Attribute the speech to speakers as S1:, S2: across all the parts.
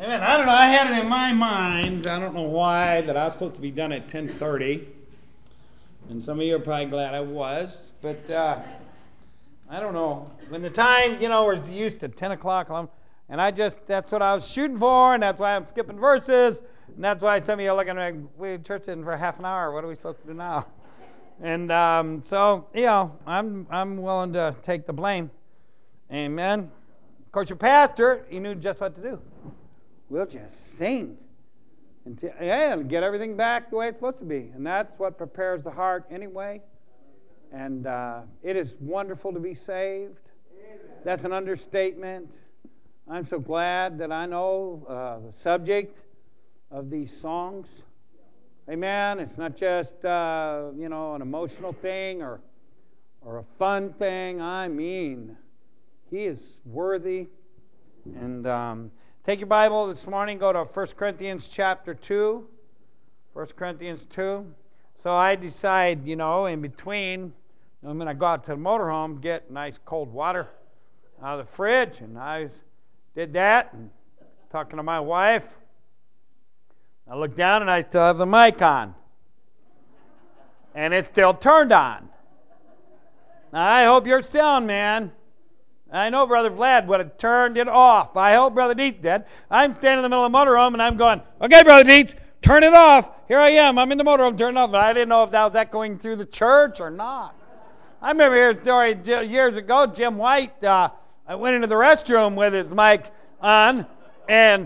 S1: Amen. I don't know. I had it in my mind. I don't know why that I was supposed to be done at 10:30, and some of you are probably glad I was. But I don't know. When the time, we're used to 10 o'clock, and that's what I was shooting for, and that's why I'm skipping verses, and that's why some of you are looking at we church in for half an hour. What are we supposed to do now? And so I'm willing to take the blame. Amen. Of course, your pastor, he knew just what to do. We'll just sing and get everything back the way it's supposed to be. And that's what prepares the heart anyway. And it is wonderful to be saved. That's an understatement. I'm so glad that I know the subject of these songs. Amen. It's not just an emotional thing or a fun thing. I mean, he is worthy. And take your Bible this morning, go to 1 Corinthians chapter 2. 1 Corinthians 2. So I decide, in between, I'm going to go out to the motorhome, get nice cold water out of the fridge. And I did that, and talking to my wife. I look down, and I still have the mic on. And it's still turned on. Now, I hope you're sound, man. I know Brother Vlad would have turned it off. I hope Brother Dietz did. I'm standing in the middle of the motorhome, and I'm going, okay, Brother Dietz, turn it off. Here I am. I'm in the motorhome, turn it off. But I didn't know if that was echoing through the church or not. I remember hearing a story years ago. Jim White went into the restroom with his mic on. And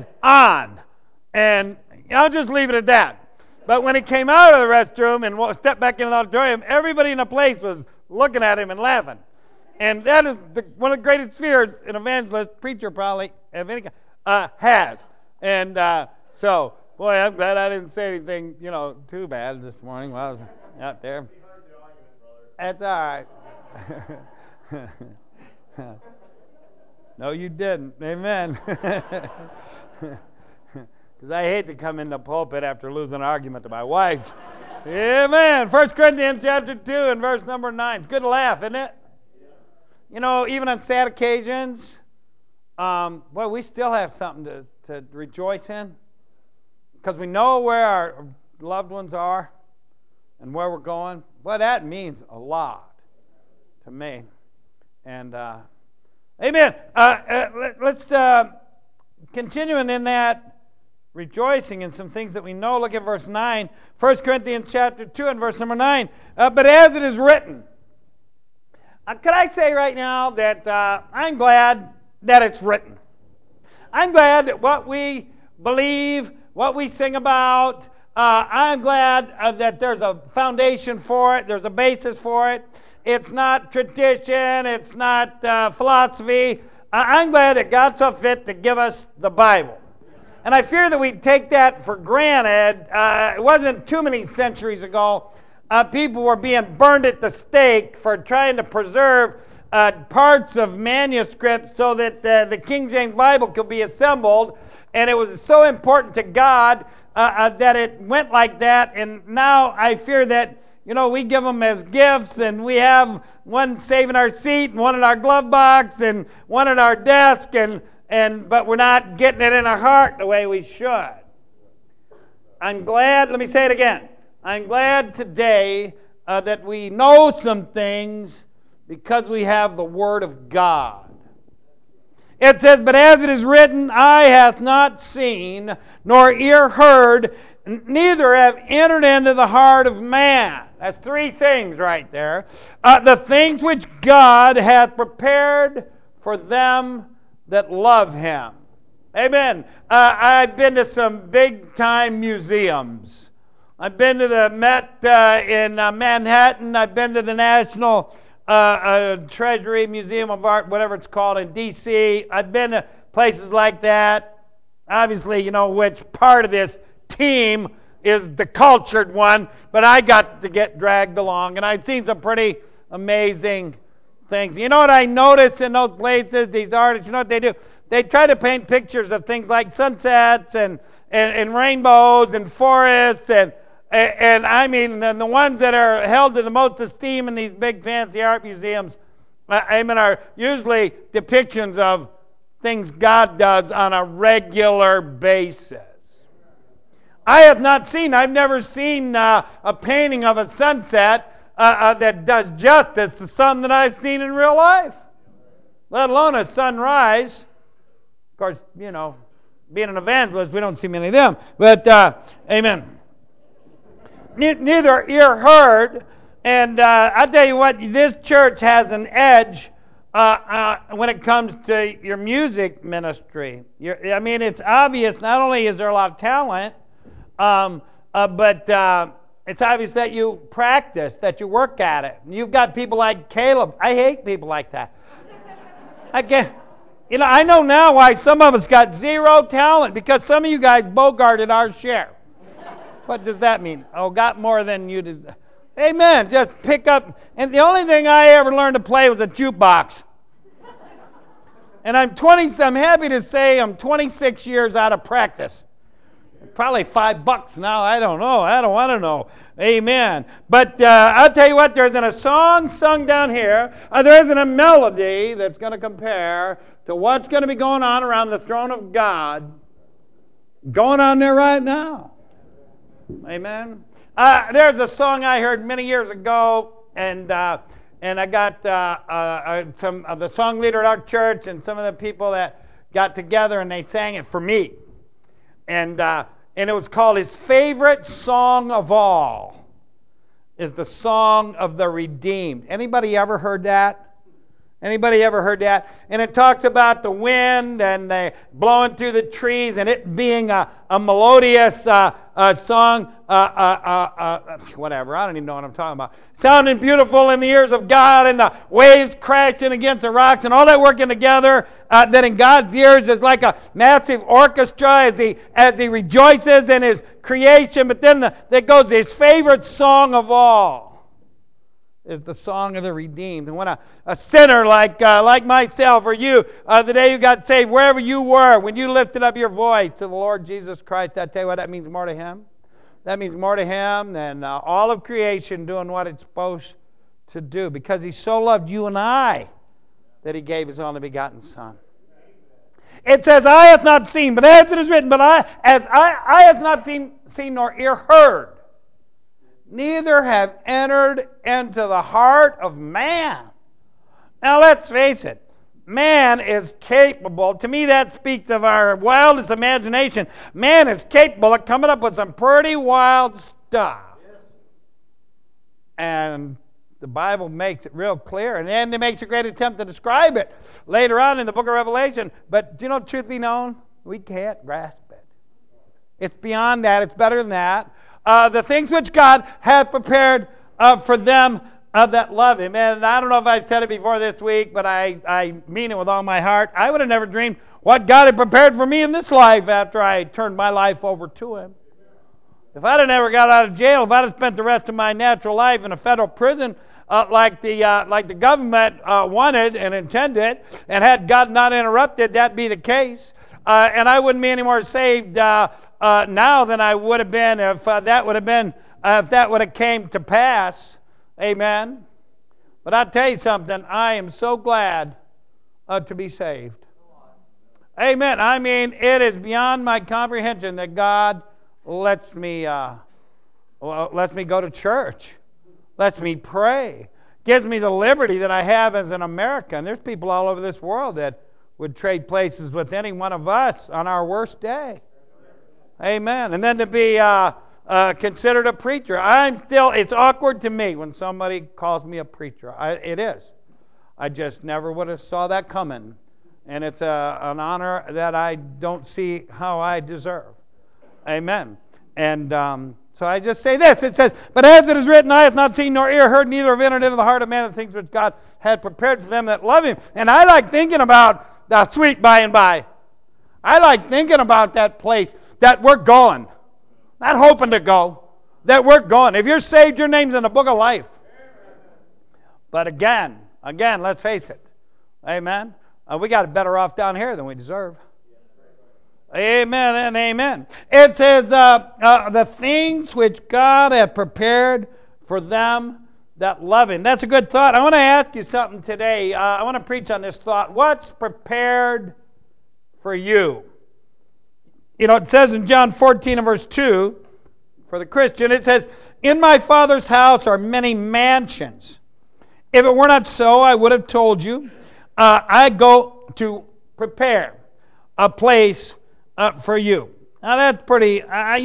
S1: I'll just leave it at that. But when he came out of the restroom and stepped back into the auditorium, everybody in the place was looking at him and laughing. And that is one of the greatest fears an evangelist, preacher probably, of any kind, has. And so, boy, I'm glad I didn't say anything, too bad this morning while I was out there. That's all right. No, you didn't. Amen. Because I hate to come in the pulpit after losing an argument to my wife. Amen. 1 Corinthians chapter 2 and verse number 9. It's good to laugh, isn't it? Even on sad occasions, we still have something to rejoice in. Because we know where our loved ones are and where we're going. Well, that means a lot to me. And, amen. Let's continue in that rejoicing in some things that we know. Look at verse 9. 1 Corinthians chapter 2 and verse number 9. But as it is written. Could I say right now that I'm glad that it's written. I'm glad that what we believe, what we sing about, I'm glad that there's a foundation for it, there's a basis for it. It's not tradition, it's not philosophy. I'm glad that God saw fit to give us the Bible. And I fear that we take that for granted. It wasn't too many centuries ago. People were being burned at the stake for trying to preserve parts of manuscripts so that the King James Bible could be assembled. And it was so important to God that it went like that. And now I fear that, we give them as gifts, and we have one saving our seat and one in our glove box and one at our desk, but we're not getting it in our heart the way we should. I'm glad, let me say it again. I'm glad today that we know some things because we have the Word of God. It says, but as it is written, eye hath not seen, nor ear heard, neither have entered into the heart of man. That's three things right there. The things which God hath prepared for them that love Him. Amen. I've been to some big-time museums. I've been to the Met in Manhattan. I've been to the National Treasury Museum of Art, whatever it's called, in D.C. I've been to places like that. Obviously, which part of this team is the cultured one, but I got to get dragged along, and I've seen some pretty amazing things. You know what I noticed in those places, these artists, you know what they do? They try to paint pictures of things like sunsets and rainbows and forests and I mean, the ones that are held in the most esteem in these big fancy art museums, are usually depictions of things God does on a regular basis. I have not seen, I've never seen a painting of a sunset that does justice to some that I've seen in real life, let alone a sunrise. Of course, you know, being an evangelist, we don't see many of them. But, amen. Neither ear heard. And I tell you what, this church has an edge when it comes to your music ministry. I mean, it's obvious, not only is there a lot of talent, but it's obvious that you practice, that you work at it. You've got people like Caleb. I hate people like that. I can't. You know, I know now why some of us got zero talent, because some of you guys bogarted our share. What does that mean? Oh, got more than you deserve. Amen. Just pick up. And the only thing I ever learned to play was a jukebox. And I'm happy to say I'm 26 years out of practice. Probably $5 now. I don't know. I don't want to know. Amen. But I'll tell you what, there isn't a song sung down here. There isn't a melody that's going to compare to what's going to be going on around the throne of God going on there right now. Amen. There's a song I heard many years ago, and I got some of the song leader at our church and some of the people that got together, and they sang it for me. And it was called his favorite song of all is the Song of the Redeemed. Anybody ever heard that? Anybody ever heard that? And it talks about the wind and blowing through the trees and it being a melodious song, whatever. I don't even know what I'm talking about. Sounding beautiful in the ears of God, and the waves crashing against the rocks and all that working together, that in God's ears is like a massive orchestra as he rejoices in his creation. But then there goes his favorite song of all is the Song of the Redeemed. And when a sinner like myself or you, the day you got saved, wherever you were, when you lifted up your voice to the Lord Jesus Christ, I tell you what, that means more to Him. That means more to Him than all of creation doing what it's supposed to do, because He so loved you and I that He gave His only begotten Son. It says, "Eye hath not seen, but as it is written, but eye hath not seen nor ear heard, neither have entered into the heart of man." Now let's face it, man is capable, to me that speaks of our wildest imagination, man is capable of coming up with some pretty wild stuff. And the Bible makes it real clear, and then it makes a great attempt to describe it later on in the book of Revelation. But you know, truth be known, we can't grasp it. It's beyond that, it's better than that. The things which God hath prepared for them that love Him. And I don't know if I've said it before this week, but I mean it with all my heart. I would have never dreamed what God had prepared for me in this life after I turned my life over to Him. If I'd have never got out of jail, if I'd have spent the rest of my natural life in a federal prison like the government wanted and intended, and had God not interrupted, that'd be the case. And I wouldn't be any more saved now than I would have been if that would have came to pass. Amen. But I'll tell you something, I am so glad to be saved. Amen. I mean, it is beyond my comprehension that God lets me go to church, lets me pray, gives me the liberty that I have as an American. There's people all over this world that would trade places with any one of us on our worst day. Amen. And then to be considered a preacher. It's awkward to me when somebody calls me a preacher. It is. I just never would have saw that coming. And it's an honor that I don't see how I deserve. Amen. And so I just say this. It says, "But as it is written, eye hath not seen nor ear heard, neither have entered into the heart of man the things which God had prepared for them that love Him." And I like thinking about the sweet by and by. I like thinking about that place that we're going. Not hoping to go. That we're going. If you're saved, your name's in the book of life. But again, let's face it. Amen. We got it better off down here than we deserve. Amen and amen. It says, the things which God hath prepared for them that love Him. That's a good thought. I want to ask you something today. I want to preach on this thought. What's prepared for you. You know, it says in John 14 and verse 2, for the Christian, it says, in my Father's house are many mansions. If it were not so, I would have told you. I go to prepare a place for you. Now that's pretty,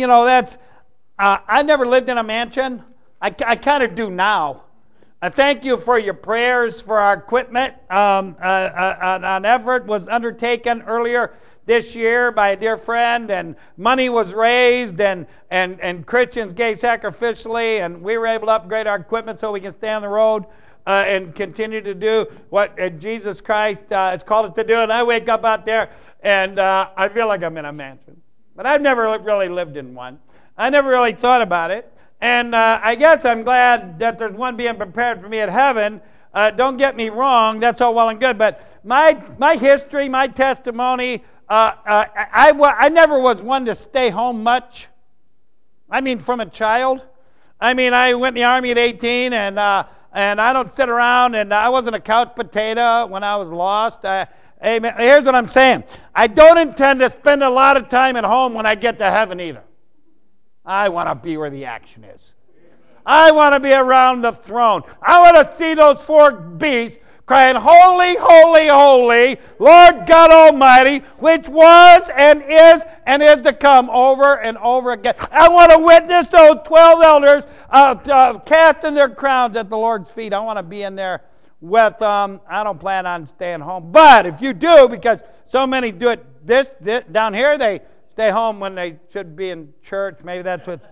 S1: I never lived in a mansion. I kind of do now. I thank you for your prayers for our equipment. An effort was undertaken earlier this year by a dear friend, and money was raised, and Christians gave sacrificially, and we were able to upgrade our equipment so we can stay on the road and continue to do what Jesus Christ has called us to do. And I wake up out there, and I feel like I'm in a mansion. But I've never really lived in one. I never really thought about it. And I guess I'm glad that there's one being prepared for me at heaven. Don't get me wrong, that's all well and good. But my history, my testimony, I never was one to stay home much. I mean, from a child. I mean, I went in the Army at 18, and I don't sit around, and I wasn't a couch potato when I was lost. Amen. Here's what I'm saying. I don't intend to spend a lot of time at home when I get to heaven either. I want to be where the action is. I want to be around the throne. I want to see those four beasts crying, holy, holy, holy, Lord God Almighty, which was and is to come, over and over again. I want to witness those 12 elders casting their crowns at the Lord's feet. I want to be in there with them. I don't plan on staying home. But if you do, because so many do it this down here, they stay home when they should be in church. Maybe that's what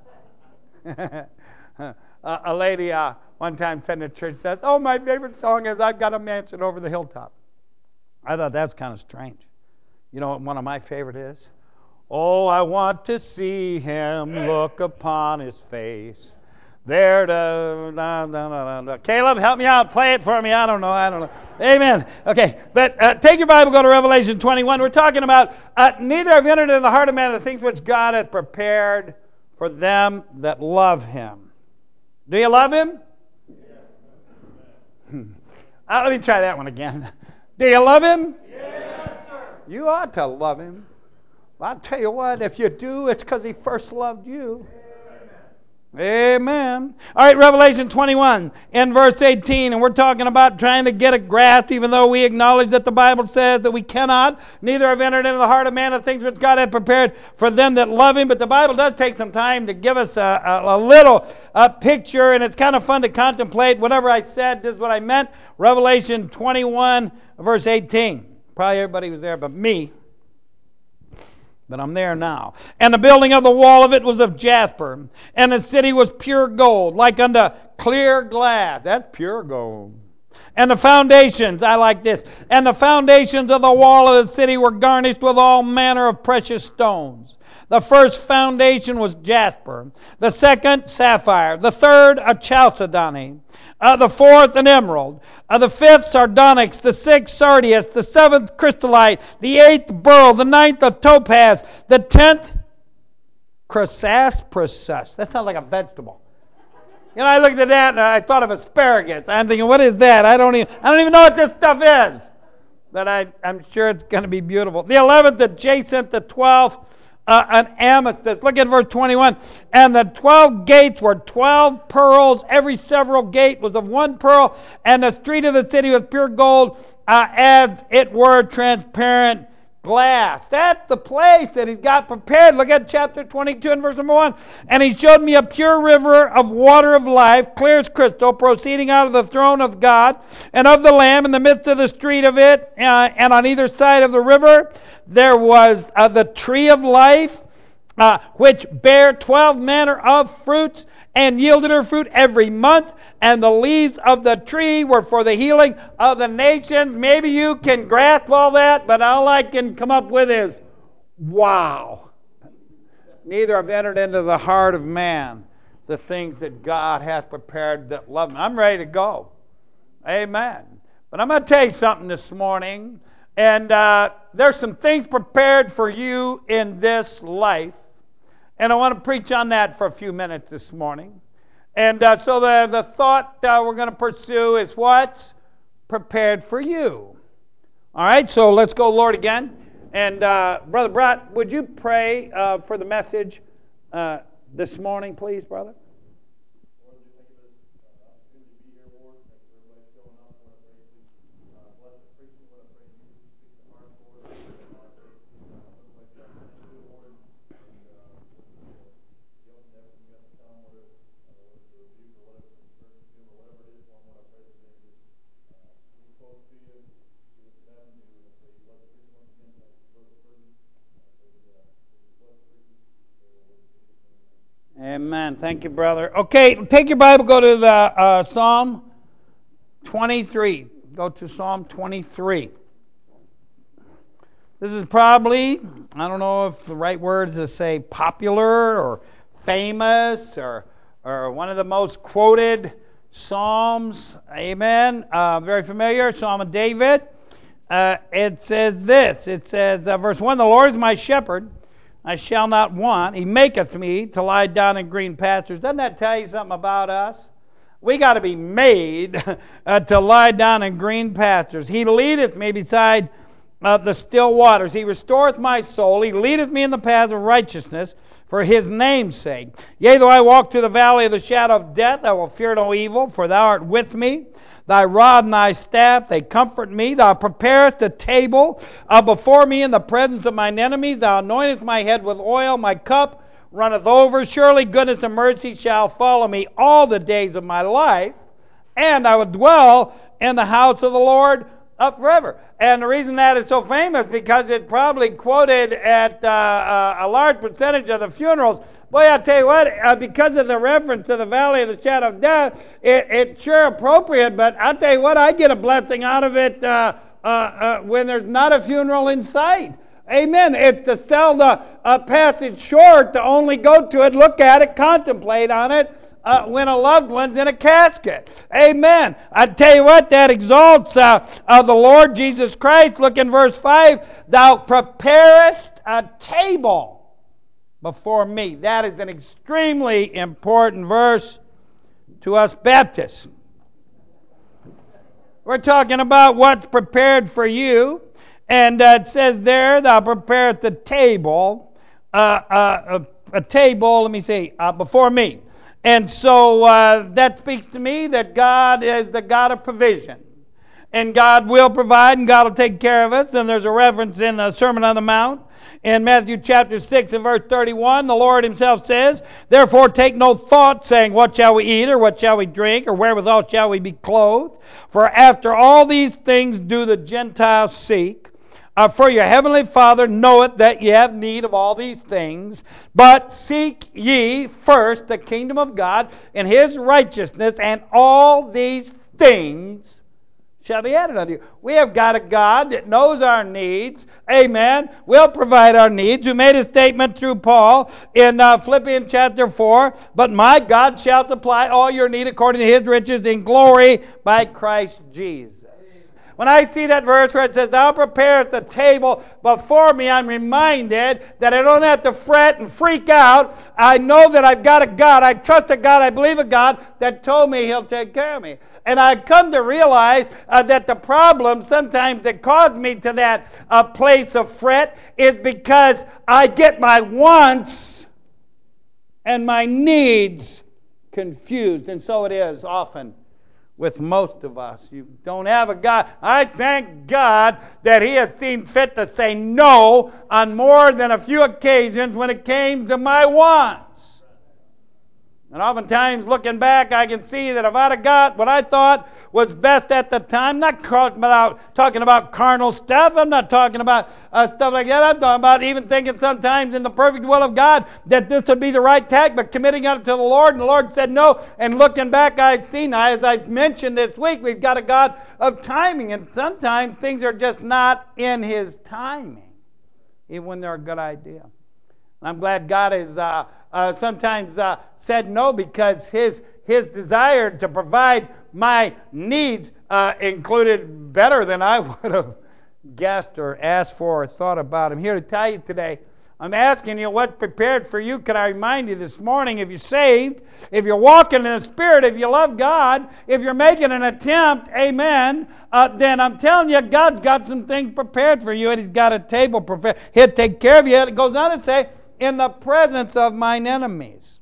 S1: a lady one time said in the church, says, oh, my favorite song is I've Got a Mansion Over the Hilltop. I thought that's kind of strange. You know what one of my favorite is? Oh, I want to see him look upon his face. There, Caleb, help me out. Play it for me. I don't know. Amen. Okay, but take your Bible, go to Revelation 21. We're talking about neither have entered into the heart of man the things which God hath prepared for them that love him. Do you love him? Let me try that one again. Do you love him? Yes, sir. You ought to love him. Well, I'll tell you what, if you do, it's because he first loved you. Amen. All right, Revelation 21 in verse 18, and we're talking about trying to get a grasp, even though we acknowledge that the Bible says that we cannot. Neither have entered into the heart of man the things which God hath prepared for them that love him. But the Bible does take some time to give us a little picture, and it's kind of fun to contemplate. Whatever I said, this is what I meant. Revelation 21, verse 18. Probably everybody was there but me. But I'm there now. And the building of the wall of it was of jasper, and the city was pure gold, like unto clear glass. That's pure gold. And the foundations, I like this, and the foundations of the wall of the city were garnished with all manner of precious stones. The first foundation was jasper, the second sapphire, the third a chalcedony, the fourth an emerald, the fifth sardonyx, the sixth sardius, the seventh chrysolite, the eighth beryl, the ninth a topaz, the 10th chrysoprase. That sounds like a vegetable. You know, I looked at that and I thought of asparagus. I'm thinking, what is that? I don't even know what this stuff is. But I'm sure it's going to be beautiful. The 11th a jacinth, the 12th an amethyst. Look at verse 21. And the 12 gates were 12 pearls. Every several gate was of one pearl. And the street of the city was pure gold, as it were transparent glass. That's the place that he's got prepared. Look at chapter 22 and verse number 1. And he showed me a pure river of water of life, clear as crystal, proceeding out of the throne of God and of the Lamb in the midst of the street of it. And on either side of the river there was the tree of life, which bare 12 manner of fruits, and yielded her fruit every month. And the leaves of the tree were for the healing of the nations. Maybe you can grasp all that, but all I can come up with is, wow. Neither have entered into the heart of man the things that God hath prepared that love him. I'm ready to go. Amen. But I'm going to tell you something this morning. And there's some things prepared for you in this life. And I want to preach on that for a few minutes this morning. And so the thought we're going to pursue is what's prepared for you. All right, so let's go, Lord, again. And Brother Brott, would you pray for the message this morning, please, brother? Amen. Thank you, brother. Okay, take your Bible, go to the Psalm 23. Go to Psalm 23. This is probably, I don't know if the right word is to say popular or famous or one of the most quoted Psalms. Amen. Very familiar, Psalm of David. It says this. It says, verse 1, the Lord is my shepherd. I shall not want. He maketh me to lie down in green pastures. Doesn't that tell you something about us? We got to be made to lie down in green pastures. He leadeth me beside the still waters. He restoreth my soul. He leadeth me in the path of righteousness for his name's sake. Yea, though I walk through the valley of the shadow of death, I will fear no evil, for thou art with me. Thy rod and thy staff, they comfort me. Thou preparest a table before me in the presence of mine enemies. Thou anointest my head with oil. My cup runneth over. Surely goodness and mercy shall follow me all the days of my life, and I will dwell in the house of the Lord forever. And the reason that is so famous, because it's probably quoted at a large percentage of the funerals. Boy, I'll tell you what, because of the reference to the valley of the shadow of death, it's sure appropriate, but I'll tell you what, I get a blessing out of it when there's not a funeral in sight. Amen. It's to sell the passage short, to only go to it, look at it, contemplate on it, when a loved one's in a casket. Amen. I tell you what, that exalts the Lord Jesus Christ. Look in verse 5. Thou preparest a table before me. That is an extremely important verse to us Baptists. We're talking about what's prepared for you. And it says there, thou preparest a table, before me. And so that speaks to me that God is the God of provision. And God will provide, and God will take care of us. And there's a reference in the Sermon on the Mount. In Matthew chapter 6 and verse 31, the Lord himself says, therefore take no thought, saying, what shall we eat, or what shall we drink, or wherewithal shall we be clothed? For after all these things do the Gentiles seek. For your heavenly Father knoweth that ye have need of all these things. But seek ye first the kingdom of God and his righteousness, and all these things shall be added unto you. We have got a God that knows our needs. Amen. Will provide our needs. Who made a statement through Paul in Philippians chapter 4. But my God shall supply all your need according to his riches in glory by Christ Jesus. When I see that verse where it says, thou preparest the table before me, I'm reminded that I don't have to fret and freak out. I know that I've got a God. I trust a God. I believe a God that told me he'll take care of me. And I've come to realize that the problem sometimes that caused me to that place of fret is because I get my wants and my needs confused. And so it is often with most of us. You don't have a God. I thank God that he has seen fit to say no on more than a few occasions when it came to my wants. And oftentimes, looking back, I can see that if I'd have got what I thought was best at the time, not talking about carnal stuff, I'm not talking about stuff like that, I'm talking about even thinking sometimes in the perfect will of God that this would be the right tack, but committing it to the Lord, and the Lord said no, and looking back, I've seen, as I've mentioned this week, we've got a God of timing, and sometimes things are just not in his timing, even when they're a good idea. And I'm glad God has sometimes said no, because his desire to provide my needs included better than I would have guessed or asked for or thought about. I'm here to tell you today I'm asking you what's prepared for you. Can I remind you this morning, if you're saved, if you're walking in the Spirit, if you love God, if you're making an attempt, amen, then I'm telling you, God's got some things prepared for you, and He's got a table prepared. He'll take care of you. It goes on to say, in the presence of mine enemies.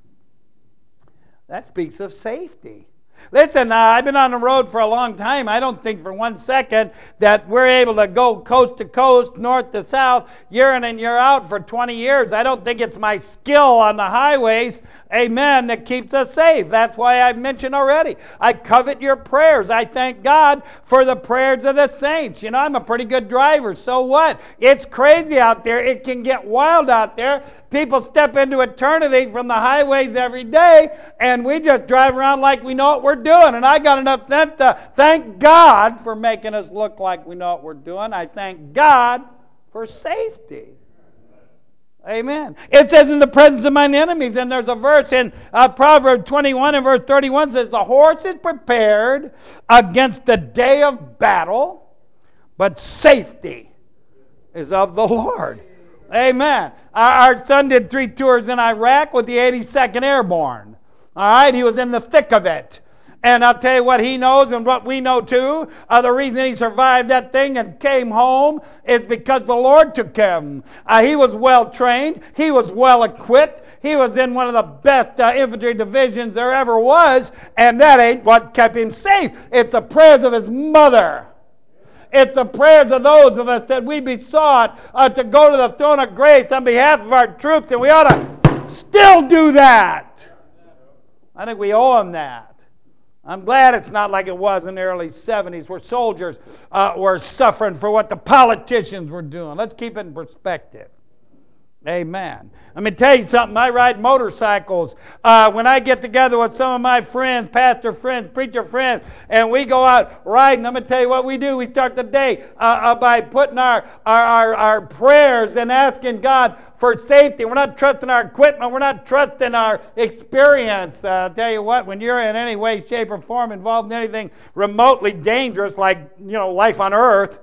S1: That speaks of safety. Listen, I've been on the road for a long time. I don't think for 1 second that we're able to go coast to coast, north to south, year in and year out for 20 years. I don't think it's my skill on the highways, amen, that keeps us safe. That's why I've mentioned already. I covet your prayers. I thank God for the prayers of the saints. You know, I'm a pretty good driver. So what? It's crazy out there. It can get wild out there. People step into eternity from the highways every day, and we just drive around like we know what we're doing. And I got enough sense to thank God for making us look like we know what we're doing. I thank God for safety. Amen. It says, in the presence of mine enemies, and there's a verse in Proverbs 21 and verse 31 says, the horse is prepared against the day of battle, but safety is of the Lord. Amen. Our son did 3 tours in Iraq with the 82nd Airborne. All right, he was in the thick of it. And I'll tell you what he knows and what we know too. The reason he survived that thing and came home is because the Lord took care of him. He was well trained. He was well equipped. He was in one of the best infantry divisions there ever was. And that ain't what kept him safe. It's the prayers of his mother. It's the prayers of those of us that we besought to go to the throne of grace on behalf of our troops, and we ought to still do that. I think we owe them that. I'm glad it's not like it was in the early 70s where soldiers were suffering for what the politicians were doing. Let's keep it in perspective. Amen. Let me tell you something. I ride motorcycles. When I get together with some of my friends, pastor friends, preacher friends, and we go out riding, I'm going to tell you what we do. We start the day by putting our prayers and asking God for safety. We're not trusting our equipment. We're not trusting our experience. I'll tell you what, when you're in any way, shape, or form involved in anything remotely dangerous like, life on earth,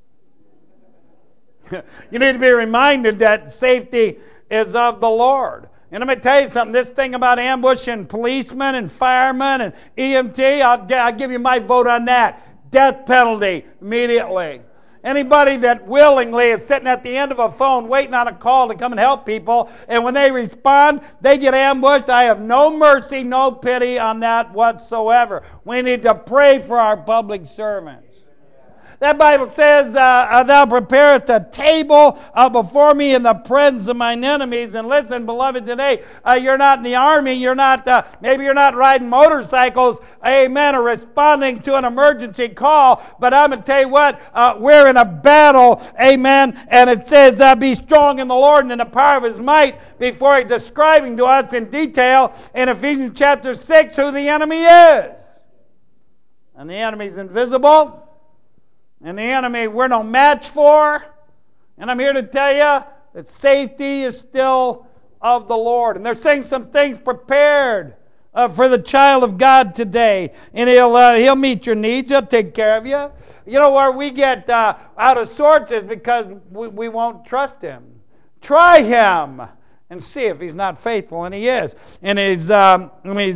S1: you need to be reminded that safety is of the Lord. And let me tell you something. This thing about ambushing policemen and firemen and EMT, I'll give you my vote on that. Death penalty immediately. Anybody that willingly is sitting at the end of a phone waiting on a call to come and help people, and when they respond, they get ambushed, I have no mercy, no pity on that whatsoever. We need to pray for our public servants. That Bible says, thou preparest a table before me in the presence of mine enemies. And listen, beloved, today, you're not in the army. Maybe you're not riding motorcycles, amen, or responding to an emergency call. But I'm going to tell you what, we're in a battle, amen. And it says, be strong in the Lord and in the power of His might, before He's describing to us in detail in Ephesians chapter 6 who the enemy is. And the enemy's invisible. And the enemy we're no match for. And I'm here to tell you that safety is still of the Lord. And there's some things prepared for the child of God today. And He'll meet your needs. He'll take care of you. You know, where we get out of sorts is because we won't trust Him. Try Him and see if He's not faithful. And He is. And He's God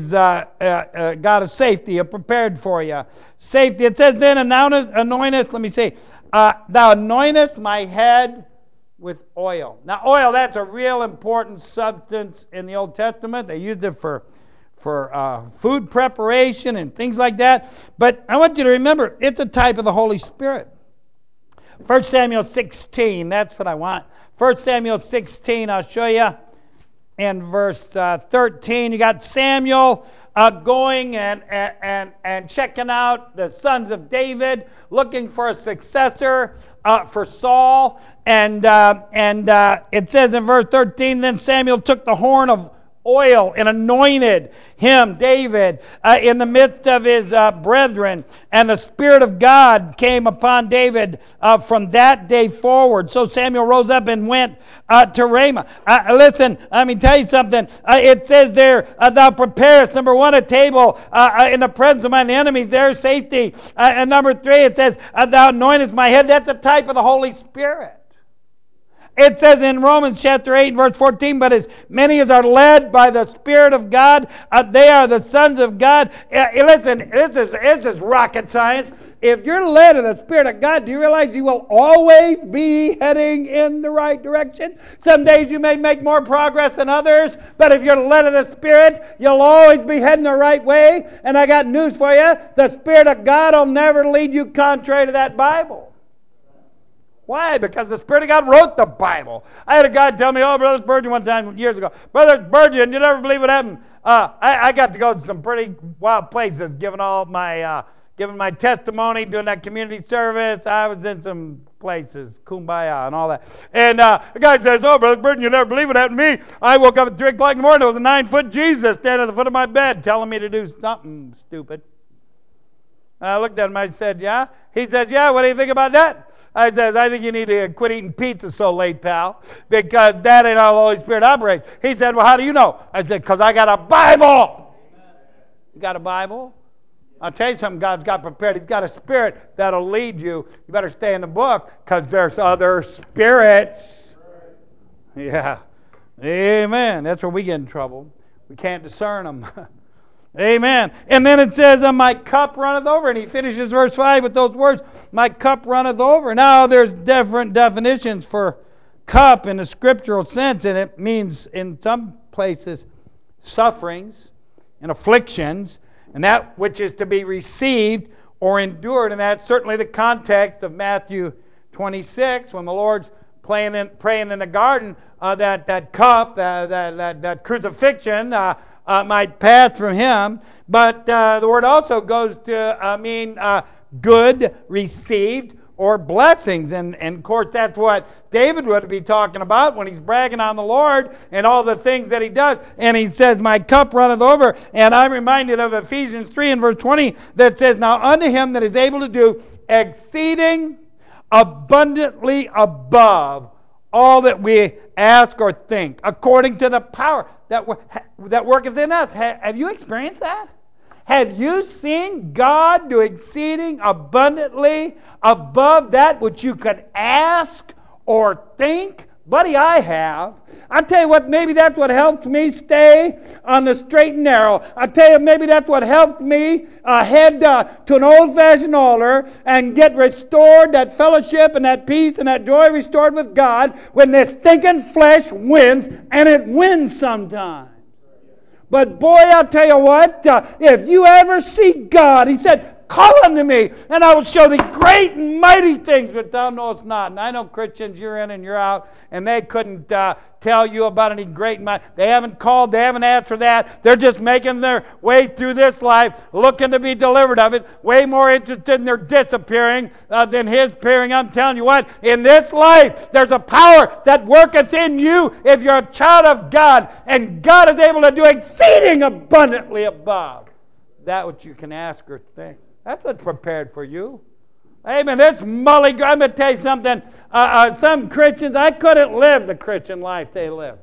S1: of safety prepared for you. Safety. It says then, anointest, let me see, thou anointest my head with oil. Now oil, that's a real important substance in the Old Testament. They used it for food preparation and things like that. But I want you to remember, it's a type of the Holy Spirit. 1 Samuel 16, that's what I want. 1 Samuel 16, I'll show you in verse 13. You got Samuel going and checking out the sons of David, looking for a successor for Saul. And it says in verse 13, then Samuel took the horn of oil and anointed him, David, in the midst of his brethren. And the Spirit of God came upon David from that day forward. So Samuel rose up and went to Ramah. Listen, let me tell you something. It says there, thou preparest, number one, a table in the presence of mine enemies. There's safety. And number three, it says, thou anointest my head. That's a type of the Holy Spirit. It says in Romans chapter 8 and verse 14, but as many as are led by the Spirit of God, they are the sons of God. Listen, this is rocket science. If you're led in the Spirit of God, do you realize you will always be heading in the right direction? Some days you may make more progress than others, but if you're led in the Spirit, you'll always be heading the right way. And I got news for you. The Spirit of God will never lead you contrary to that Bible. Why? Because the Spirit of God wrote the Bible. I had a guy tell me, Brother Spurgeon one time years ago, Brother Spurgeon, you never believe what happened. I got to go to some pretty wild places giving my testimony, doing that community service. I was in some places, Kumbaya and all that. And the guy says, Brother Spurgeon, you never believe what happened to me. I woke up at 3 o'clock in the morning. There was a 9-foot Jesus standing at the foot of my bed telling me to do something stupid. And I looked at him. I said, yeah? He says, yeah, what do you think about that? I says, I think you need to quit eating pizza so late, pal, because that ain't how the Holy Spirit operates. He said, well, how do you know? I said, because I got a Bible. You got a Bible? I'll tell you something God's got prepared. He's got a Spirit that'll lead you. You better stay in the book because there's other spirits. Yeah. Amen. That's where we get in trouble. We can't discern them. Amen. And then it says, my cup runneth over. And he finishes verse 5 with those words, my cup runneth over. Now, there's different definitions for cup in the scriptural sense, and it means in some places sufferings and afflictions, and that which is to be received or endured. And that's certainly the context of Matthew 26, when the Lord's praying in the garden, that cup, that crucifixion, might pass from him. But the word also goes to mean good received or blessings. And of course, that's what David would be talking about when he's bragging on the Lord and all the things that he does. And he says, my cup runneth over. And I'm reminded of Ephesians 3 and verse 20 that says, now unto him that is able to do exceeding abundantly above all that we ask or think, according to the power that worketh in us. Have you experienced that? Have you seen God do exceeding abundantly above that which you could ask or think? Buddy, I have. I'll tell you what, maybe that's what helped me stay on the straight and narrow. I'll tell you, maybe that's what helped me head to an old-fashioned altar and get restored, that fellowship and that peace and that joy restored with God when this stinking flesh wins, and it wins sometimes. But boy, I'll tell you what, if you ever see God, he said, call unto me, and I will show thee great and mighty things which thou knowest not. And I know Christians, you're in and you're out, and they couldn't tell you about any great and mighty. They haven't called, they haven't asked for that. They're just making their way through this life, looking to be delivered of it, way more interested in their disappearing than his appearing. I'm telling you what, in this life, there's a power that worketh in you if you're a child of God, and God is able to do exceeding abundantly above that which you can ask or think. That's what's prepared for you. Amen. It's mully. I'm going to tell you something. Some Christians, I couldn't live the Christian life they live.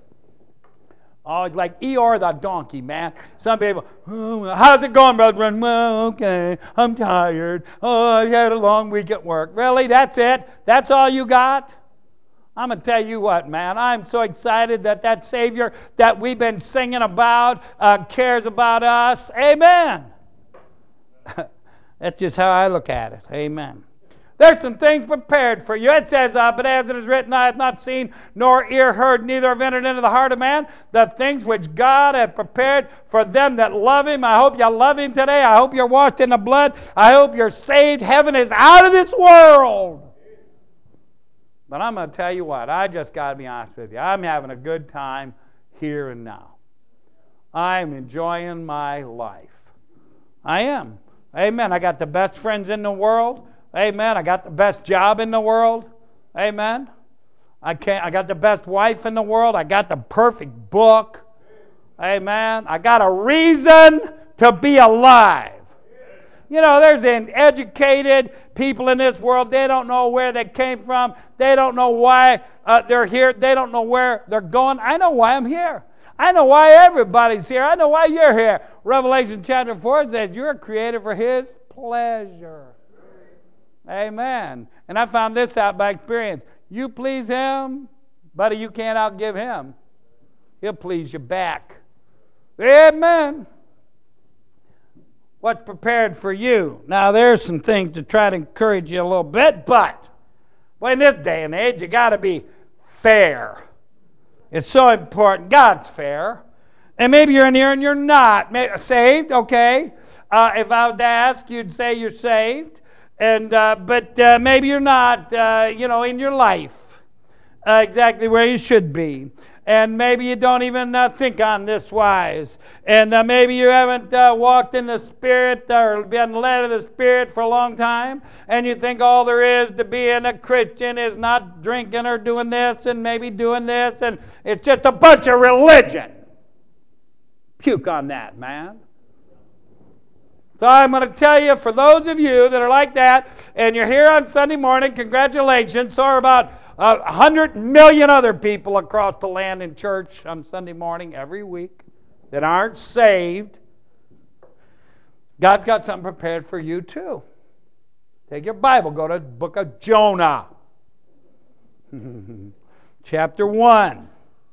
S1: Oh, it's like Eeyore the donkey, man. Some people, how's it going, brother? Well, okay. I'm tired. Oh, I had a long week at work. Really? That's it? That's all you got? I'm going to tell you what, man. I'm so excited that Savior that we've been singing about cares about us. Amen. That's just how I look at it. Amen. There's some things prepared for you. It says, but as it is written, I have not seen, nor ear heard, neither have entered into the heart of man, the things which God hath prepared for them that love him. I hope you love him today. I hope you're washed in the blood. I hope you're saved. Heaven is out of this world. But I'm going to tell you what, I just got to be honest with you. I'm having a good time here and now. I'm enjoying my life. I am. Amen. I got the best friends in the world. Amen. I got the best job in the world. Amen. I got the best wife in the world. I got the perfect book. Amen. I got a reason to be alive. You know, there's educated people in this world. They don't know where they came from. They don't know why they're here. They don't know where they're going. I know why I'm here. I know why everybody's here. I know why you're here. Revelation chapter 4 says you're created for his pleasure. Amen. And I found this out by experience. You please him, Buddy, you can't outgive him. He'll please you back. Amen. What's prepared for you? Now, there's some things to try to encourage you a little bit, but well, in this day and age, you got to be fair. It's so important. God's fair. And maybe you're in here and you're not saved, okay. If I would ask, you'd say you're saved. But maybe you're not, in your life exactly where you should be. And maybe you don't even think on this wise. And maybe you haven't walked in the Spirit or been led of the Spirit for a long time. And you think all there is to being a Christian is not drinking or doing this and maybe doing this. And it's just a bunch of religion. Puke on that, man. So I'm going to tell you, for those of you that are like that, and you're here on Sunday morning, congratulations. So are about 100 million other people across the land in church on Sunday morning every week that aren't saved. God's got something prepared for you too. Take your Bible, go to the book of Jonah. Chapter 1.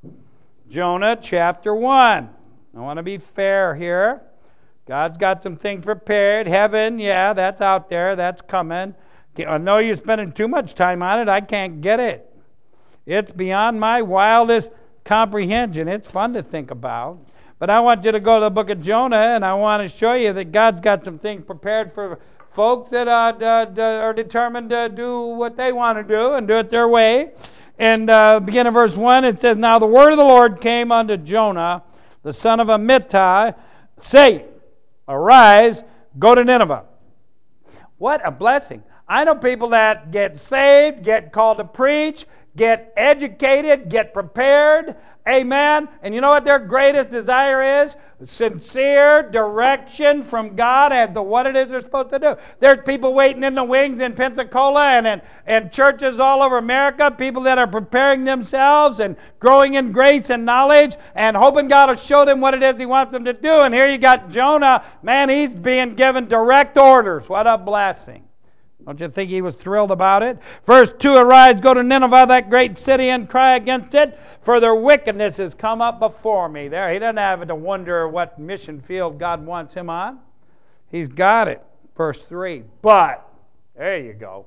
S1: Jonah chapter 1. I want to be fair here. God's got some things prepared. Heaven, yeah, that's out there. That's coming. I know you're spending too much time on it. I can't get it. It's beyond my wildest comprehension. It's fun to think about. But I want you to go to the book of Jonah, and I want to show you that God's got some things prepared for folks that are determined to do what they want to do and do it their way. And begin of verse 1, it says, Now the word of the Lord came unto Jonah, the son of Amittai, saying, Arise, go to Nineveh. What a blessing. I know people that get saved, get called to preach, get educated, get prepared. Amen. And you know what their greatest desire is? Sincere direction from God as to what it is they're supposed to do. There's people waiting in the wings in Pensacola and churches all over America, people that are preparing themselves and growing in grace and knowledge and hoping God will show them what it is He wants them to do. And here you got Jonah. Man, he's being given direct orders. What a blessing. Don't you think he was thrilled about it? Verse 2, Arise, go to Nineveh, that great city, and cry against it, for their wickedness has come up before me. There, he doesn't have to wonder what mission field God wants him on. He's got it. Verse 3, But, there you go.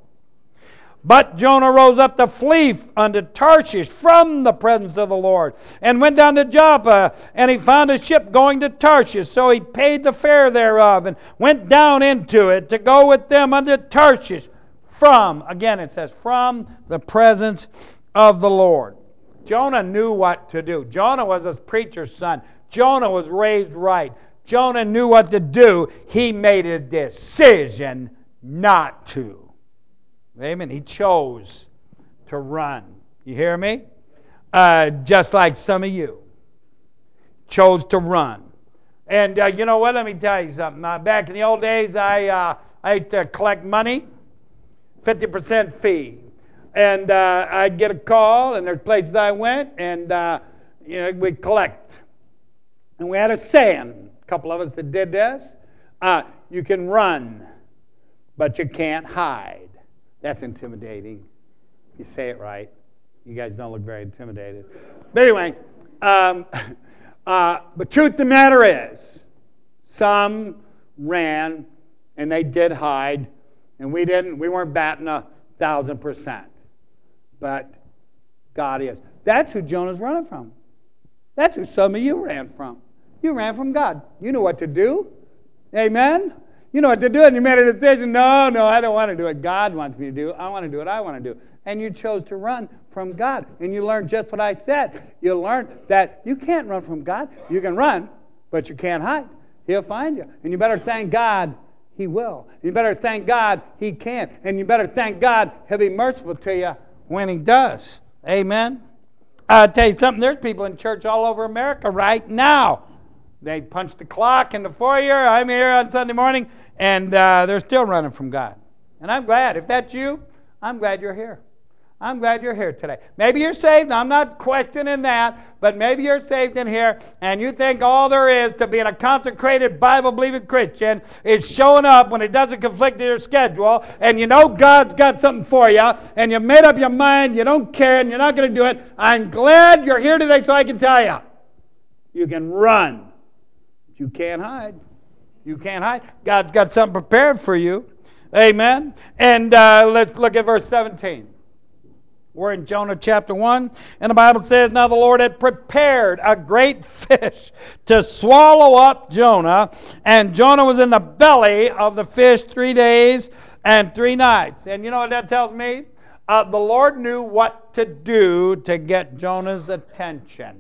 S1: But Jonah rose up to flee unto Tarshish from the presence of the Lord, and went down to Joppa, and he found a ship going to Tarshish. So he paid the fare thereof, and went down into it to go with them unto Tarshish from, again it says, from the presence of the Lord. Jonah knew what to do. Jonah was a preacher's son. Jonah was raised right. Jonah knew what to do. He made a decision not to. Amen. He chose to run. You hear me? Just like some of you chose to run. And you know what? Let me tell you something. Back in the old days, I used to collect money, 50% fee. And I'd get a call, and there's places I went, and we'd collect. And we had a saying, a couple of us that did this, you can run, but you can't hide. That's intimidating. You say it right. You guys don't look very intimidated. But anyway, but truth of the matter is, some ran and they did hide, and we weren't batting 1,000%. But God is. That's who Jonah's running from. That's who some of you ran from. You ran from God. You know what to do. Amen? You know what to do, and you made a decision. No, I don't want to do what God wants me to do. I want to do what I want to do. And you chose to run from God. And you learned just what I said. You learned that you can't run from God. You can run, but you can't hide. He'll find you. And you better thank God He will. You better thank God He can. And you better thank God He'll be merciful to you when He does. Amen? I'll tell you something. There's people in church all over America right now. They punch the clock in the foyer. I'm here on Sunday morning. And they're still running from God. And I'm glad. If that's you, I'm glad you're here. I'm glad you're here today. Maybe you're saved. I'm not questioning that. But maybe you're saved in here and you think all there is to being a consecrated Bible-believing Christian is showing up when it doesn't conflict with your schedule, and you know God's got something for you, and you made up your mind, you don't care, and you're not going to do it. I'm glad you're here today so I can tell you. You can run, but you can't hide. You can't hide. God's got something prepared for you. Amen. And let's look at verse 17. We're in Jonah chapter 1, and the Bible says, now the Lord had prepared a great fish to swallow up Jonah, and Jonah was in the belly of the fish 3 days and 3 nights. And you know what that tells me? The Lord knew what to do to get Jonah's attention.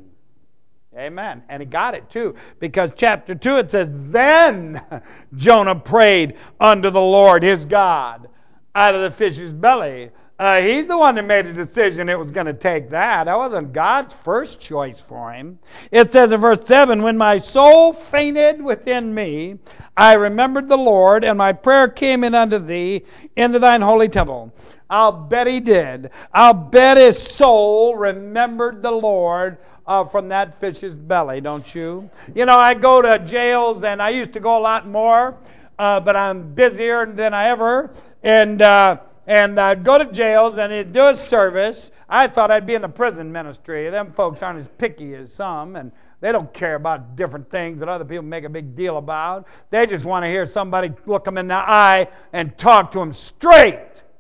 S1: Amen. And he got it too, because chapter 2 it says, then Jonah prayed unto the Lord his God out of the fish's belly. He's the one that made a decision it was going to take that. That wasn't God's first choice for him. It says in verse 7, when my soul fainted within me, I remembered the Lord, and my prayer came in unto thee into thine holy temple. I'll bet he did. I'll bet his soul remembered the Lord from that fish's belly, don't you? You know, I go to jails, and I used to go a lot more, but I'm busier than I ever. And I'd go to jails, and he'd do a service. I thought I'd be in the prison ministry. Them folks aren't as picky as some, and they don't care about different things that other people make a big deal about. They just want to hear somebody look them in the eye and talk to them straight.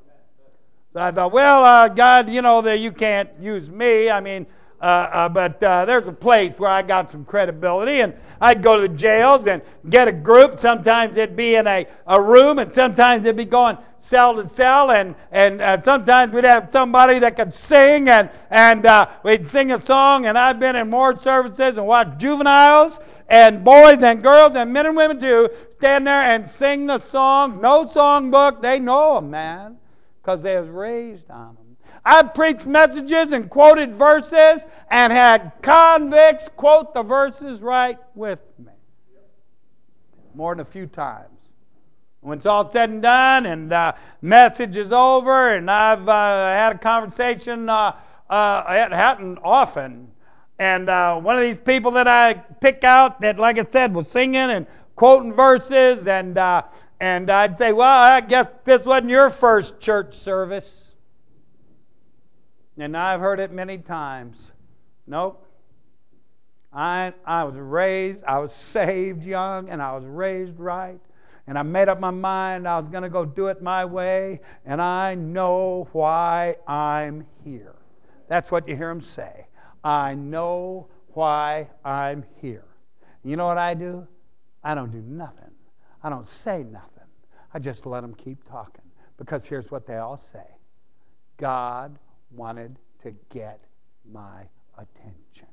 S1: So I thought, well, God, you know that you can't use me. I mean, but there's a place where I got some credibility, and I'd go to the jails and get a group. Sometimes it'd be in a room, and sometimes it'd be going cell to cell, and sometimes we'd have somebody that could sing, and we'd sing a song. And I've been in more services and watched juveniles and boys and girls and men and women too stand there and sing the song. No songbook, they know them, man, because they was raised on them. I've preached messages and quoted verses and had convicts quote the verses right with me. More than a few times. When it's all said and done and message is over and I've had a conversation, it happened often. And one of these people that I pick out that, like I said, was singing and quoting verses, and I'd say, well, I guess this wasn't your first church service. And I've heard it many times. Nope. I was saved young, and I was raised right. And I made up my mind I was going to go do it my way, and I know why I'm here. That's what you hear them say. I know why I'm here. You know what I do? I don't do nothing. I don't say nothing. I just let them keep talking. Because here's what they all say. God wanted to get my attention.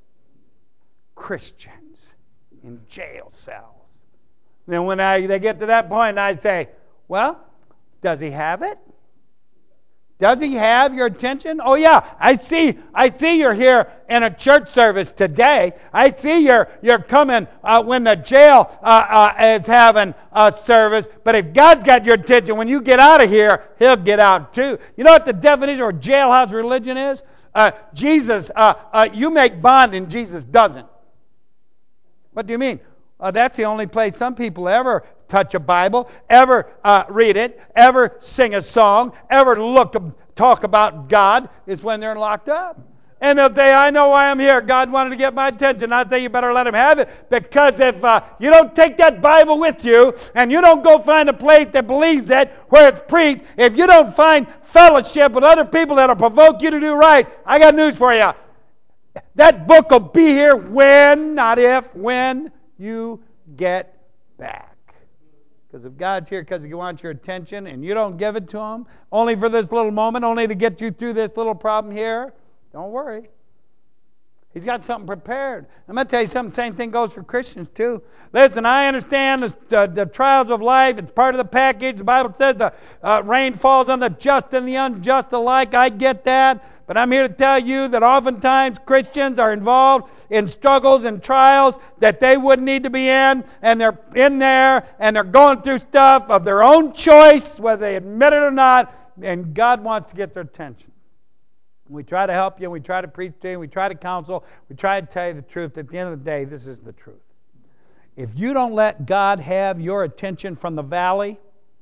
S1: Christians in jail cells. Then when they get to that point, I'd say, well, does he have it? Does he have your attention? Oh yeah, I see you're here in a church service today. I see you're coming when the jail is having a service. But if God's got your attention, when you get out of here, He'll get out too. You know what the definition of jailhouse religion is? Jesus, you make bond and Jesus doesn't. What do you mean? That's the only place some people ever touch a Bible, ever read it, ever sing a song, ever talk about God, is when they're locked up. And they'll say, I know why I'm here. God wanted to get my attention. I say you better let Him have it, because if you don't take that Bible with you and you don't go find a place that believes it, where it's preached, if you don't find fellowship with other people that'll provoke you to do right, I got news for you. That book will be here when, not if, when you get back. Because if God's here because He wants your attention and you don't give it to Him, only for this little moment, only to get you through this little problem here, don't worry. He's got something prepared. I'm going to tell you something, same thing goes for Christians too. Listen, I understand the trials of life. It's part of the package. The Bible says the rain falls on the just and the unjust alike. I get that. But I'm here to tell you that oftentimes Christians are involved in struggles and trials that they wouldn't need to be in, and they're in there, and they're going through stuff of their own choice, whether they admit it or not, and God wants to get their attention. We try to help you, we try to preach to you, we try to counsel, we try to tell you the truth. At the end of the day, this is the truth. If you don't let God have your attention from the valley,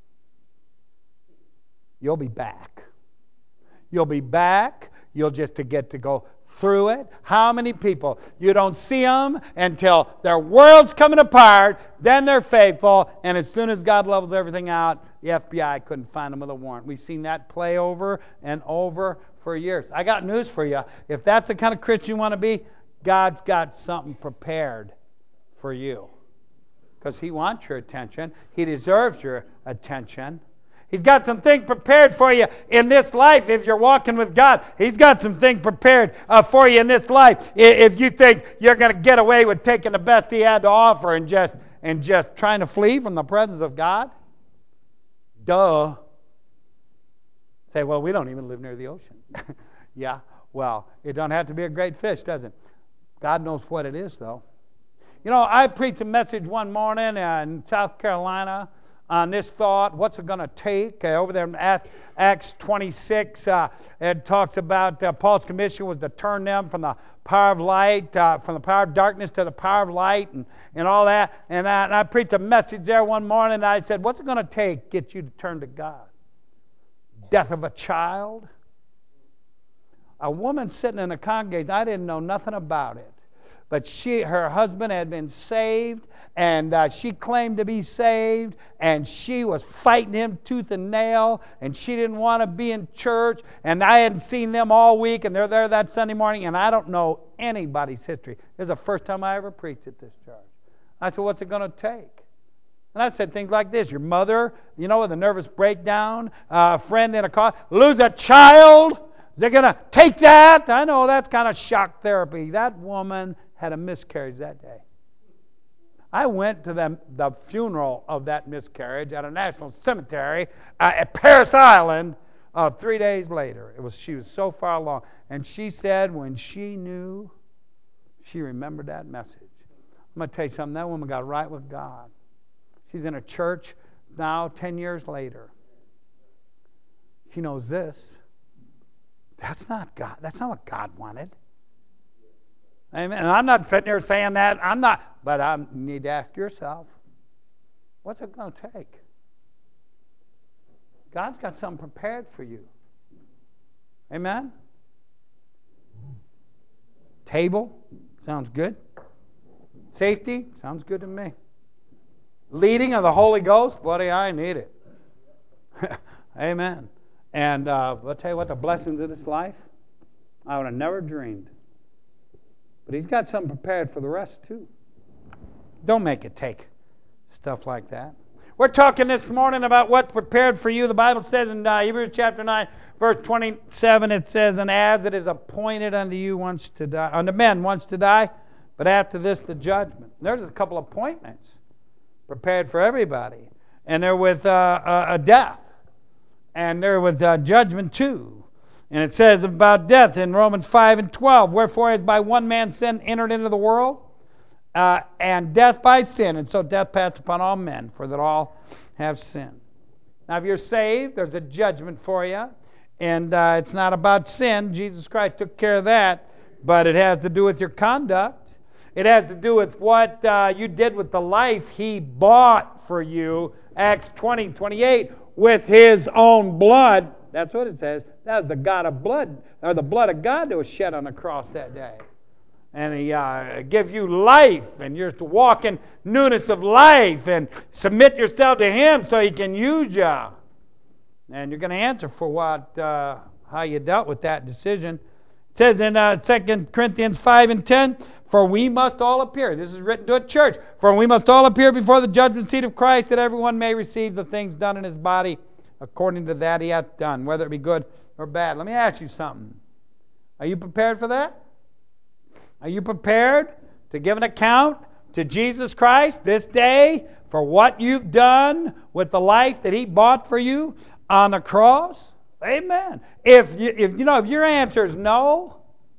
S1: you'll be back. You'll be back. You'll just get to go through it. How many people, you don't see them until their world's coming apart, then they're faithful, and as soon as God levels everything out, the FBI couldn't find them with a warrant. We've seen that play over and over for years. I got news for you. If that's the kind of Christian you want to be, God's got something prepared for you. Because He wants your attention. He deserves your attention. He's got some things prepared for you in this life if you're walking with God. He's got some things prepared for you in this life if you think you're going to get away with taking the best He had to offer and just trying to flee from the presence of God. Duh. Say, well, we don't even live near the ocean. Yeah, well, it don't have to be a great fish, does it? God knows what it is, though. You know, I preached a message one morning in South Carolina on this thought, what's it going to take? Over there in Acts 26, it talks about Paul's commission was to turn them from the power of light, from the power of darkness to the power of light, and all that. And I preached a message there one morning, and I said, what's it going to take to get you to turn to God? Death of a child? A woman sitting in a congregation, I didn't know nothing about it. But her husband had been saved, and she claimed to be saved, and she was fighting him tooth and nail, and she didn't want to be in church, and I hadn't seen them all week, and they're there that Sunday morning, and I don't know anybody's history. This is the first time I ever preached at this church. I said, what's it going to take? And I've said things like this. Your mother, with a nervous breakdown, a friend in a car, lose a child. Is it going to take that? I know that's kind of shock therapy. That woman had a miscarriage that day. I went to the funeral of that miscarriage at a national cemetery at Paris Island 3 days later. She was so far along. And she said when she knew, she remembered that message. I'm going to tell you something. That woman got right with God. She's in a church now 10 years later. She knows this. That's not God. That's not what God wanted. Amen. And I'm not sitting there saying that. I'm not. But you need to ask yourself, what's it going to take? God's got something prepared for you. Amen? Table, sounds good. Safety, sounds good to me. Leading of the Holy Ghost, buddy, I need it. Amen. And I'll tell you what, the blessings of this life, I would have never dreamed. But He's got something prepared for the rest, too. Don't make it take stuff like that. We're talking this morning about what's prepared for you. The Bible says in Hebrews chapter 9, verse 27, it says, and as it is appointed unto you once to die, unto men once to die, but after this the judgment. There's a couple of appointments prepared for everybody. And they're with a death. And they're with judgment too. And it says about death in Romans 5 and 12, wherefore as by one man sin entered into the world, and death by sin, and so death passed upon all men, for that all have sinned. Now if you're saved, there's a judgment for you, and it's not about sin. Jesus Christ took care of that, but it has to do with your conduct. It has to do with what you did with the life He bought for you, Acts 20:28, with His own blood. That's what it says. That was the God of blood, or the blood of God that was shed on the cross that day. And He gives you life, and you're to walk in newness of life, and submit yourself to Him so He can use you. And you're going to answer for how you dealt with that decision. It says in 2 Corinthians 5 and 10, for we must all appear. This is written to a church. For we must all appear before the judgment seat of Christ, that everyone may receive the things done in his body according to that he hath done, whether it be good or bad. Let me ask you something. Are you prepared for that? Are you prepared to give an account to Jesus Christ this day for what you've done with the life that He bought for you on the cross? Amen. If your answer is no,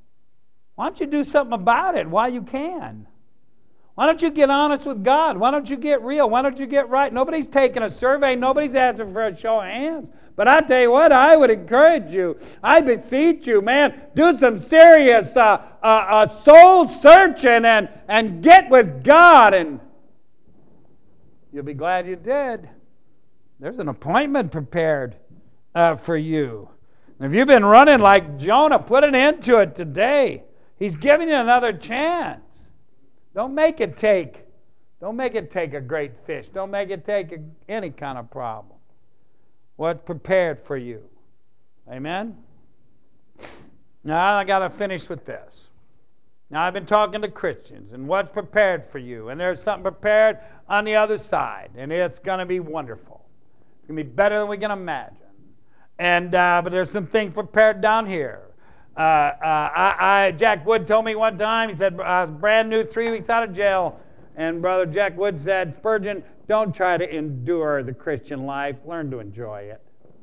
S1: why don't you do something about it while you can? Why don't you get honest with God? Why don't you get real? Why don't you get right? Nobody's taking a survey. Nobody's asking for a show of hands. But I tell you what, I would encourage you. I beseech you, man, do some serious soul searching and get with God, and you'll be glad you did. There's an appointment prepared for you. And if you've been running like Jonah, put an end to it today. He's giving you another chance. Don't make it take a great fish. Don't make it take any kind of problem. What's prepared for you? Amen? Now, I got to finish with this. Now, I've been talking to Christians, and what's prepared for you? And there's something prepared on the other side, and it's going to be wonderful. It's going to be better than we can imagine. And but there's some things prepared down here. Jack Wood told me one time, he said, I was brand new, 3 weeks out of jail, and Brother Jack Wood said, Spurgeon, don't try to endure the Christian life. Learn to enjoy it.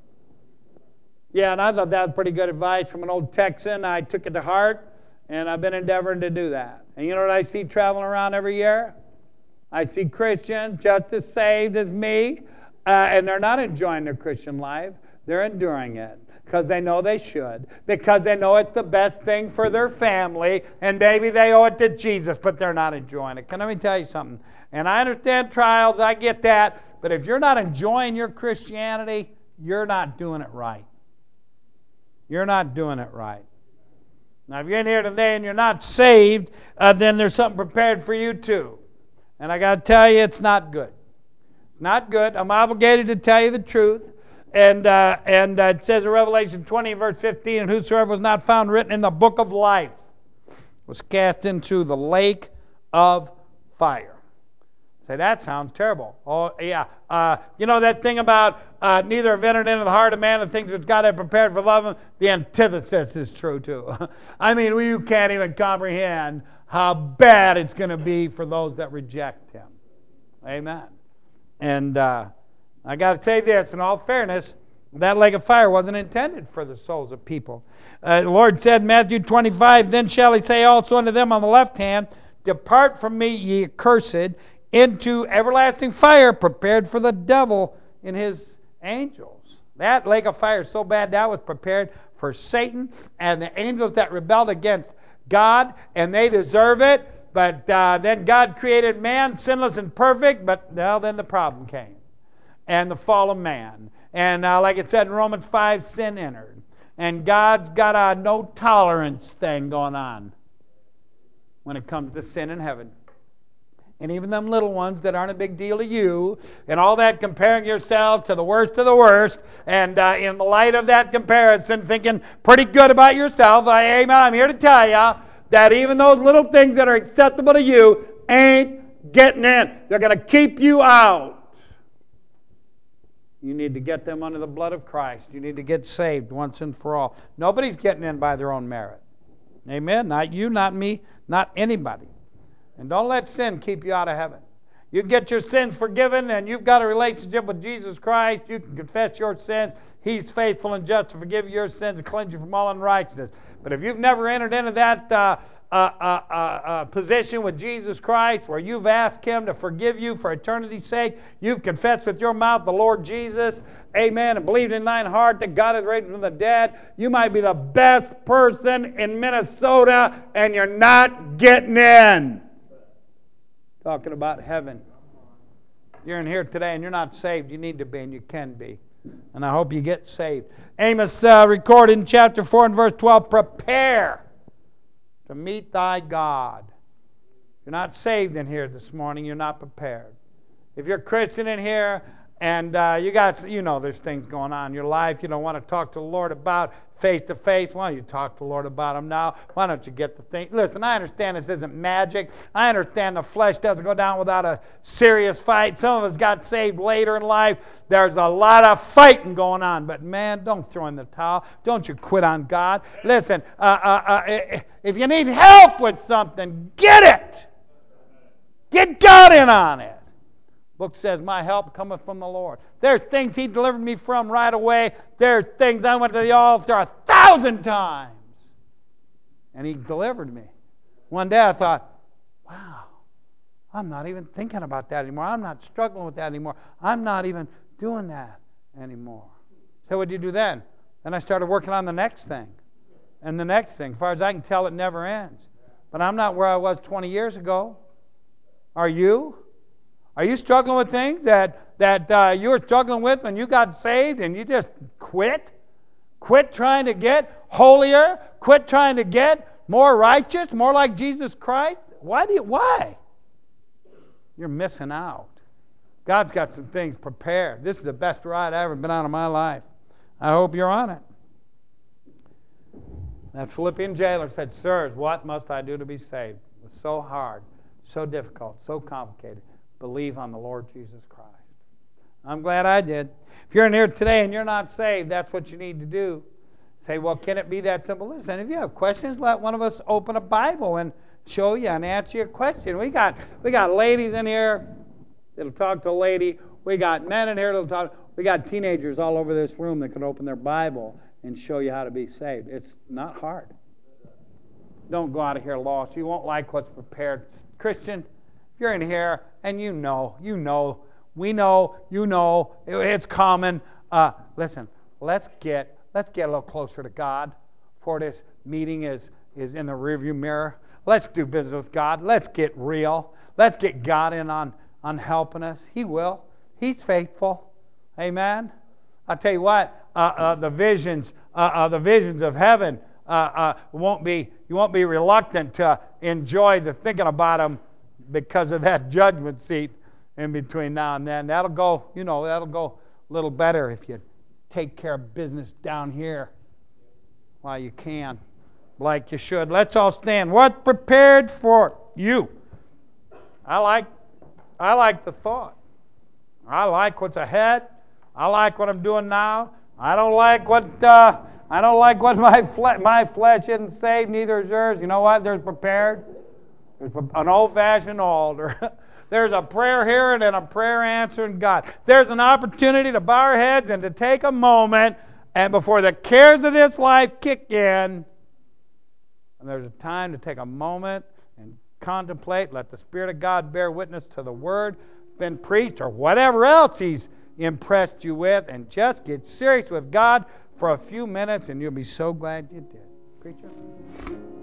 S1: Yeah, and I thought that was pretty good advice from an old Texan. I took it to heart, and I've been endeavoring to do that. And you know what I see traveling around every year? I see Christians just as saved as me, and they're not enjoying their Christian life. They're enduring it because they know they should, because they know it's the best thing for their family, and maybe they owe it to Jesus, but they're not enjoying it. Let me tell you something. And I understand trials, I get that, but if you're not enjoying your Christianity, you're not doing it right. You're not doing it right. Now, if you're in here today and you're not saved, then there's something prepared for you too. And I got to tell you, it's not good. It's not good. I'm obligated to tell you the truth. And it says in Revelation 20, verse 15, and whosoever was not found written in the book of life was cast into the lake of fire. Say, that sounds terrible. Oh, yeah. You know that thing about neither have entered into the heart of man the things which God had prepared for love him? The antithesis is true, too. I mean, you can't even comprehend how bad it's going to be for those that reject him. Amen. And I got to say this, in all fairness, that lake of fire wasn't intended for the souls of people. The Lord said in Matthew 25, then shall he say also unto them on the left hand, depart from me, ye accursed, into everlasting fire prepared for the devil and his angels. That lake of fire is so bad that was prepared for Satan and the angels that rebelled against God, and they deserve it. But then God created man, sinless and perfect, but well, then the problem came. And the fall of man. And like it said in Romans 5, sin entered. And God's got a no tolerance thing going on when it comes to sin in heaven. And even them little ones that aren't a big deal to you, and all that comparing yourself to the worst of the worst, and in the light of that comparison, thinking pretty good about yourself, I'm here to tell you that even those little things that are acceptable to you ain't getting in. They're going to keep you out. You need to get them under the blood of Christ. You need to get saved once and for all. Nobody's getting in by their own merit. Amen? Not you, not me, not anybody. And don't let sin keep you out of heaven. You get your sins forgiven and you've got a relationship with Jesus Christ. You can confess your sins. He's faithful and just to forgive your sins and cleanse you from all unrighteousness. But if you've never entered into that position with Jesus Christ where you've asked Him to forgive you for eternity's sake, you've confessed with your mouth the Lord Jesus, amen, and believed in thine heart that God hath raised him from the dead, you might be the best person in Minnesota and you're not getting in. Talking about heaven. You're in here today and you're not saved. You need to be and you can be. And I hope you get saved. Amos recorded in chapter 4 and verse 12, prepare to meet thy God. If you're not saved in here this morning, you're not prepared. If you're a Christian in here and there's things going on in your life you don't want to talk to the Lord about face to face, why don't you talk to the Lord about them now? Why don't you get the thing? Listen, I understand this isn't magic. I understand the flesh doesn't go down without a serious fight. Some of us got saved later in life. There's a lot of fighting going on. But man, don't throw in the towel. Don't you quit on God. Listen, if you need help with something, get it. Get God in on it. The book says, my help cometh from the Lord. There's things He delivered me from right away. There's things I went to the altar 1,000 times. And He delivered me. One day I thought, wow, I'm not even thinking about that anymore. I'm not struggling with that anymore. I'm not even doing that anymore. So what did you do then? Then I started working on the next thing. And the next thing. As far as I can tell, it never ends. But I'm not where I was 20 years ago. Are you? Are you struggling with things that you were struggling with when you got saved and you just quit? Quit trying to get holier? Quit trying to get more righteous? More like Jesus Christ? Why? You're missing out. God's got some things prepared. This is the best ride I've ever been on in my life. I hope you're on it. That Philippian jailer said, "Sirs, what must I do to be saved?" It was so hard, so difficult, so complicated. Believe on the Lord Jesus Christ. I'm glad I did. If you're in here today and you're not saved, that's what you need to do. Say, well, can it be that simple? Listen, if you have questions, let one of us open a Bible and show you and answer your question. We got ladies in here that'll talk to a lady. We got men in here that'll talk. We got teenagers all over this room that can open their Bible and show you how to be saved. It's not hard. Don't go out of here lost. You won't like what's prepared. Christian, if you're in here and you know, we know, it's common. Listen, let's get a little closer to God before this meeting is in the rearview mirror. Let's do business with God. Let's get real. Let's get God in on helping us. He will. He's faithful. Amen. I'll tell you what, the visions of heaven you won't be reluctant to enjoy the thinking about them because of that judgment seat in between now and then. That'll go a little better if you take care of business down here while you can, like you should. Let's all stand. What's prepared for you? I like the thought. I like what's ahead. I like what I'm doing now. I don't like what my flesh isn't saved. Neither is yours. You know what? There's prepared. There's an old-fashioned altar. There's a prayer hearing and a prayer answering God. There's an opportunity to bow our heads and to take a moment, and before the cares of this life kick in, and there's a time to take a moment and contemplate. Let the Spirit of God bear witness to the Word been preached or whatever else He's impressed you with, and just get serious with God for a few minutes, and you'll be so glad you did. Preacher?